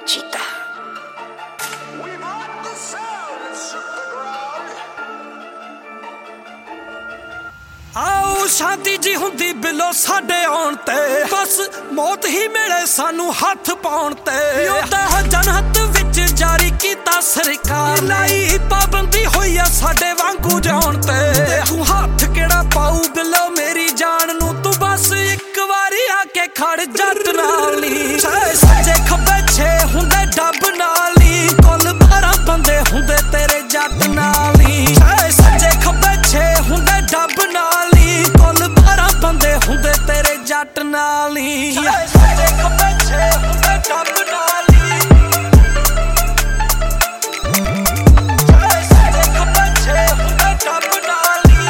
Cheetah. आओ शांति जी हुंदी below साडे आउण ते बस मौत ही मिले सानू हथ पाउण ते योदा जनहत विच जारी कीता सरकार लाई पाबंदी होई आ साडे वांगू जाउण ते तू हथ केड़ा पाऊ बिलो मेरी जान नू तू बस एक वारी आके खड़ जट नाल नी सज्जे खब्बे छे हुंदे डब नाल नी कुल 12 बंदे हुंदे तेरे जट नाल नी सज्जे खब्बे छे हुंदे डब नाल बंदे हुंदे तेरे जट नाल ही सज्जे खब्बे छे हुंदे डब नाल ही सज्जे खब्बे छे हुंदे डब नाल ही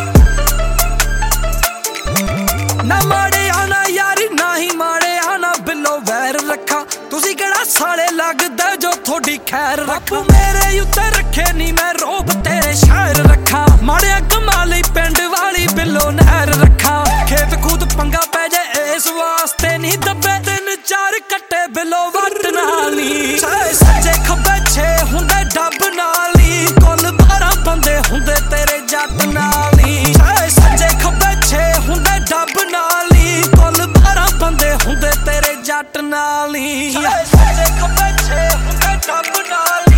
ना माड़े आना यारी ना ही माड़े आना बिलो वैर रखा तुसी केड़ा साले लगदा जो थोड़ी खैर रखा मेरे उत्ते रखे नी मैं रोब तेरे शहर रखा माड़े कमाली पिंड वाली बिलो नहर रखा खेत कूद पंगा पै जाए इस वास्ते नी दबे 3-4 कट्टे बिलो वट नाली सज्जे खब्बे छे हुंदे डब नाली कुल 12 बंदे हुंदे तेरे जट नाली सज्जे खब्बे छे हुंदे डब नाली कुल 12 बंदे हुंदे तेरे जट नाली सज्जे खब्बे छे हुंदे डब नाली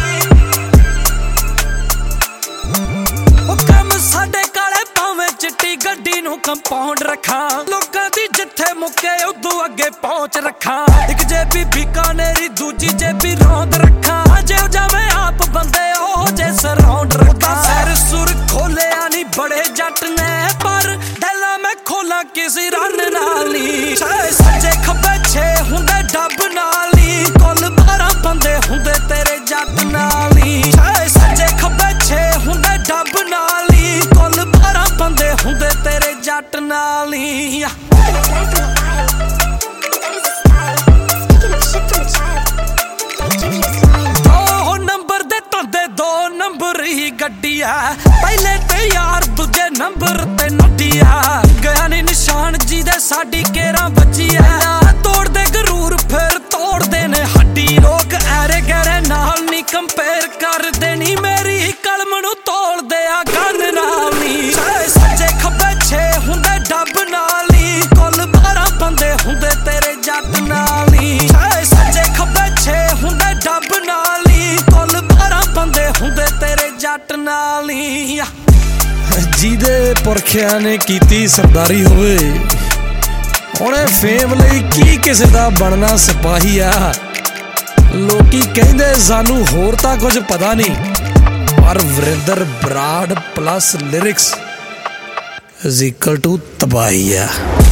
साडे काले भावें चिट्टी गड्डी नू कंपाउंड रखा लोकां दी जिथे मुके उदू अगे पहुंच रखा एक जेबी बीकानेरी दूजी जेबी रौंद रखा जे जावे आप बंदे ओ जे सराउंड रखा सर सुर खोले आनी बड़े जट ने पर ढैला मैं खोला किसी रन नाली सज्जे खब्बे छे हुंदे डब नाली कुल 12 बंदे हुंदे तेरे जट नाली सज्जे खब्बे छे हुंदे डब नाली कुल 12 बंदे हुंदे तेरे जट नाली दो नंबर दे तंदे 2 नंबर ही गड्डी है पहले ते यार दूजे नंबर ते नड्डी है गया नी निशान जी दे साडी केरा बची है तोड़ दे गरूर फिर तोड़ दे ने हड्डी लोग ऐरे गहरे नाल नी कंपेयर कर देनी मेरी कलम नू तोड़ दे आ गन नाल नी सज्जे खब्बे छे हुंदे डब नाली कुल 12 बंदे हुंदे तेरे जट नाली सज्जे खब्बे छे हुंदे डब नाली कुल 12 बंदे हुंदे तेरे जट नाली ਜਿਹਦੇ ਪੁਰਖਿਆਂ ਨੇ ਕੀਤੀ ਸਰਦਾਰੀ ਹੋਵੇ ਉਹਨੇ ਫੇਮ ਲਈ ਕੀ ਕਿਸੇ ਦਾ ਬਣਨਾ ਸਿਪਾਹੀ ਆ ਲੋਕੀ ਕਹਿੰਦੇ ਸਾਨੂੰ ਹੋਰ ਤਾਂ ਕੁਝ ਪਤਾ ਨਹੀਂ ਪਰ ਵਰਿੰਦਰ ਬਰਾੜ ਪਲੱਸ ਲਿਰਿਕਸ = ਤਬਾਹੀ ਆ।